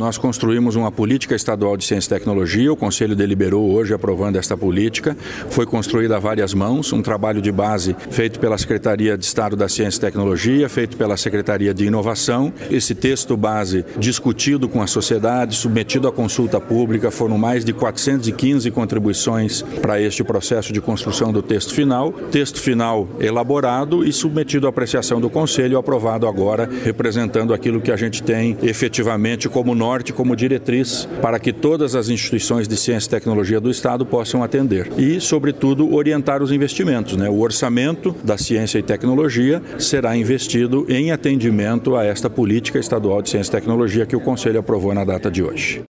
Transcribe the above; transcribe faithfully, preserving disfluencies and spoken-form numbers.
Nós construímos uma política estadual de ciência e tecnologia, o Conselho deliberou hoje aprovando esta política, foi construída a várias mãos, um trabalho de base feito pela Secretaria de Estado da Ciência e Tecnologia, feito pela Secretaria de Inovação. Esse texto base discutido com a sociedade, submetido à consulta pública, foram mais de quatrocentas e quinze contribuições para este processo de construção do texto final. Texto final elaborado e submetido à apreciação do Conselho, aprovado agora, representando aquilo que a gente tem efetivamente como norte, como diretriz, para que todas as instituições de ciência e tecnologia do Estado possam atender. E, sobretudo, orientar os investimentos, né? O orçamento da ciência e tecnologia será investido em atendimento a esta política estadual de ciência e tecnologia que o Conselho aprovou na data de hoje.